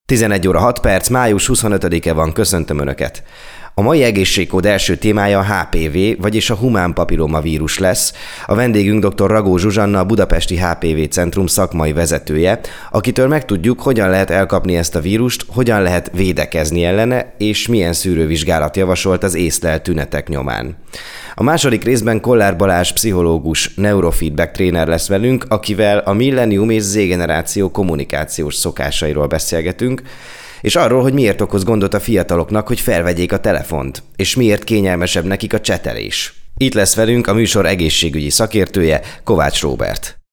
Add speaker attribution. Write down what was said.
Speaker 1: 11 óra 6 perc, május 25-e van, köszöntöm Önöket! A mai egészségkód első témája a HPV, vagyis a humán papillomavírus lesz. A vendégünk dr. Ragó Zsuzsanna, a Budapesti HPV Centrum szakmai vezetője, akitől megtudjuk, hogyan lehet elkapni ezt a vírust, hogyan lehet védekezni ellene, és milyen szűrővizsgálat javasolt az észlelt tünetek nyomán. A második részben Kollár Balázs pszichológus, neurofeedback tréner lesz velünk, akivel a millennium és Z-generáció kommunikációs szokásairól beszélgetünk, és arról, hogy miért okoz gondot a fiataloknak, hogy felvegyék a telefont, és miért kényelmesebb nekik a csetelés. Itt lesz velünk a műsor egészségügyi szakértője, Kovács Róbert.